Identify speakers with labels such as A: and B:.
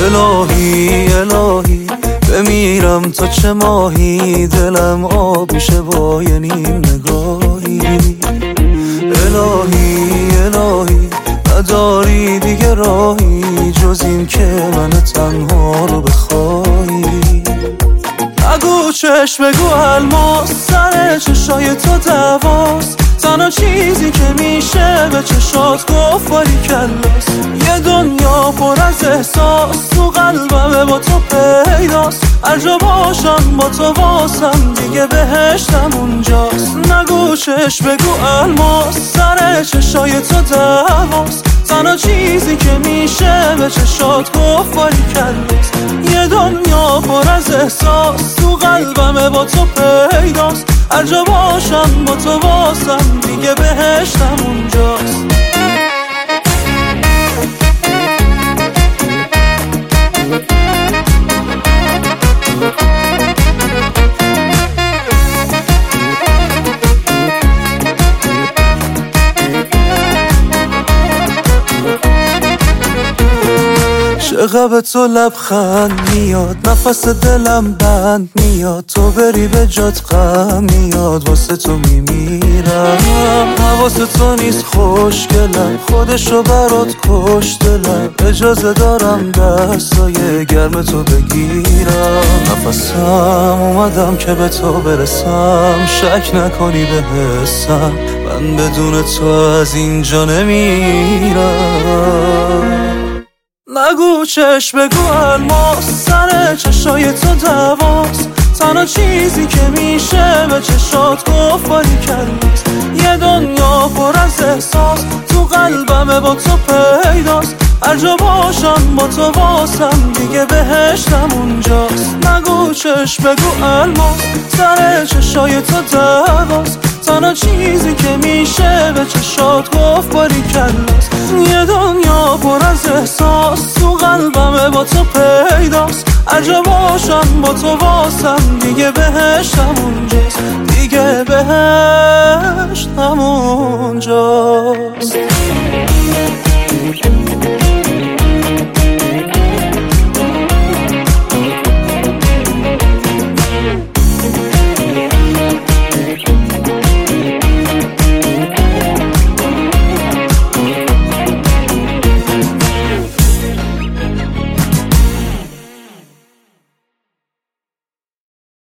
A: الهی الهی بمیرم تا چه ماهی، دلم آب میشه با یه نیم نگاهی. الهی الهی نداری دیگه راهی جز این که من تنها رو بخوایی. نگو چشم بگو الماس، سر چشای تو دواست، تنها چیزی که میشه به چشات گفت باری کلاس. یه دنیا پر از احساس تو قلبم با تو پیداست، هر جا باشم با تو واسم دیگه بهشتم اونجاست. نگو چشم بگو الماس، سر چشای تو دواست، تنها چیزی که میشه به چشات گفت باری کلاس. یه دنیا پر از احساس تو قلبم با تو پیداست، هر جا باشم با تو واسم دیگه بهشتم اونجاست. چقدر تو لبخند میاد، نفس دلم بند میاد، تو بری به جات غم میاد، واسه تو میمیرم. حواس تو نیست خوشگلم، خودشو برات کش دلم، اجازه دارم دستای گرم تو بگیرم. نفسم اومدم که به تو برسم، شک نکنی به حسم، من بدون تو از اینجا نمیرم. نگو چشم بگو الماس، سر چشای تو دواست، تنها چیزی که میشه به چشات گفت باری کلاس. یه دنیا پر از احساس تو قلبم با تو پیداست، هر جا باشم با تو واسم دیگه بهشتم اونجاست. نگو چشم بگو الماس، سر چشای تو دواست، تنها چیزی که میشه به چشات گفت باری کلاس. یه دنیا پر از احساس تو قلبم با تو پیداست، هر جا باشم با تو واسم دیگه بهشتم اونجاست، دیگه بهشتم اونجاست.